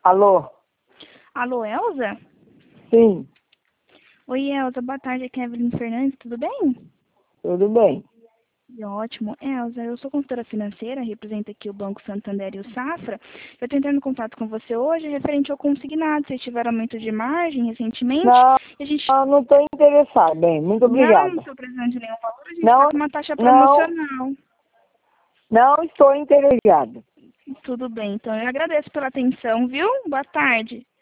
Alô? Alô, Elza? Sim, Oi, Elza, boa tarde, aqui é a Evelyn Fernandes, tudo bem? tudo bem. Ótimo. Elza, eu sou consultora financeira, represento aqui o Banco Santander e o Safra. Eu estou entrando em contato com você hoje referente ao consignado. Vocês tiveram aumento de margem recentemente Não, e a gente não estou interessado. Bem, muito não obrigada. estou precisando de nenhum valor, a gente está Não, com uma taxa não, promocional. não estou interessado. Tudo bem, então eu agradeço pela atenção, viu? Boa tarde.